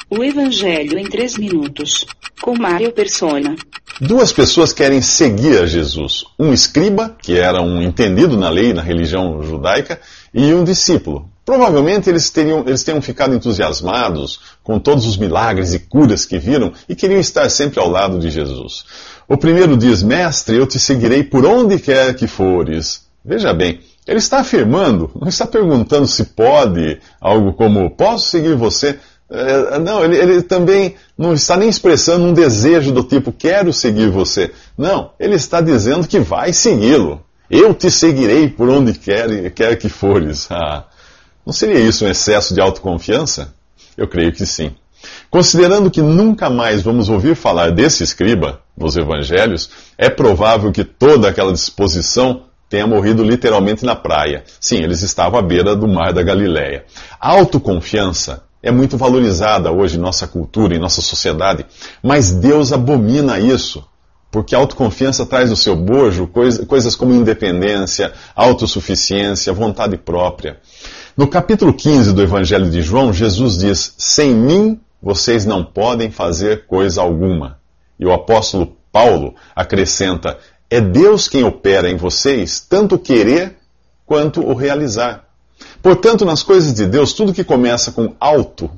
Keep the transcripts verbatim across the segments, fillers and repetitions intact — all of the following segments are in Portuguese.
O Evangelho em três minutos, com Mário Persona. Duas pessoas querem seguir a Jesus. Um escriba, que era um entendido na lei, na religião judaica, e um discípulo. Provavelmente eles teriam, eles teriam ficado entusiasmados com todos os milagres e curas que viram e queriam estar sempre ao lado de Jesus. O primeiro diz: Mestre, eu te seguirei por onde quer que fores. Veja bem, ele está afirmando, não está perguntando se pode, algo como, posso seguir você? É, não, ele, ele também não está nem expressando um desejo do tipo, quero seguir você. Não, ele está dizendo que vai segui-lo. Eu te seguirei por onde quer, quer que fores. Ah, não seria isso um excesso de autoconfiança? Eu creio que sim. Considerando que nunca mais vamos ouvir falar desse escriba nos evangelhos, é provável que toda aquela disposição tenha morrido literalmente na praia. Sim, eles estavam à beira do mar da Galileia. A autoconfiança é muito valorizada hoje em nossa cultura, em nossa sociedade, mas Deus abomina isso, porque a autoconfiança traz no seu bojo coisa, coisas como independência, autossuficiência, vontade própria. No capítulo quinze do Evangelho de João, Jesus diz, sem mim vocês não podem fazer coisa alguma. E o apóstolo Paulo acrescenta, é Deus quem opera em vocês, tanto o querer quanto o realizar. Portanto, nas coisas de Deus, tudo que começa com auto,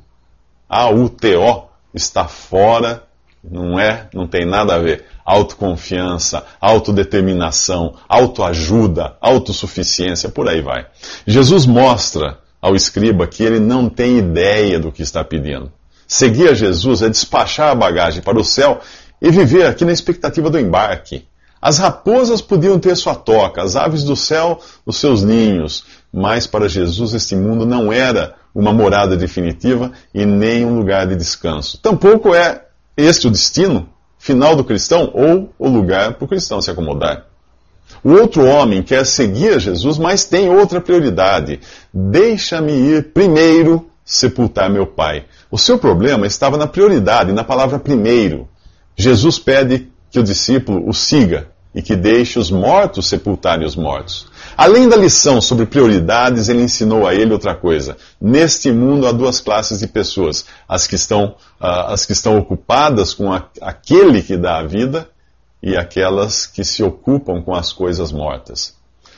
A U T O, está fora, não é, não tem nada a ver. Autoconfiança, autodeterminação, autoajuda, autossuficiência, por aí vai. Jesus mostra ao escriba que ele não tem ideia do que está pedindo. Seguir a Jesus é despachar a bagagem para o céu e viver aqui na expectativa do embarque. As raposas podiam ter sua toca, as aves do céu os seus ninhos, mas para Jesus este mundo não era uma morada definitiva e nem um lugar de descanso. Tampouco é este o destino final do cristão ou o lugar para o cristão se acomodar. O outro homem quer seguir a Jesus, mas tem outra prioridade. Deixa-me ir primeiro sepultar meu pai. O seu problema estava na prioridade, na palavra primeiro. Jesus pede que o discípulo o siga e que deixe os mortos sepultarem os mortos. Além da lição sobre prioridades, ele ensinou a ele outra coisa. Neste mundo há duas classes de pessoas. As que estão, uh, as que estão ocupadas com a, aquele que dá a vida e aquelas que se ocupam com as coisas mortas.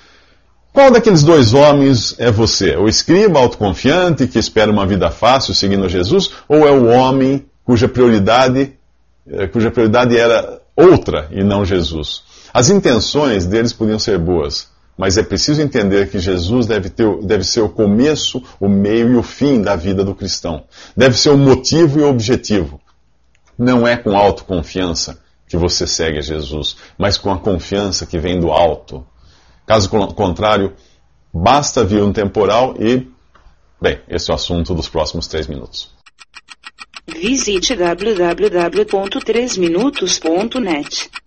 Qual daqueles dois homens é você? O escriba autoconfiante que espera uma vida fácil seguindo Jesus? Ou é o homem cuja prioridade, cuja prioridade era outra e não Jesus? As intenções deles podiam ser boas, mas é preciso entender que Jesus deve, ter, deve ser o começo, o meio e o fim da vida do cristão. Deve ser o motivo e o objetivo. Não é com autoconfiança que você segue a Jesus, mas com a confiança que vem do alto. Caso contrário, basta vir um temporal e... Bem, esse é o assunto dos próximos três minutos. Visite w w w ponto três minutos ponto net.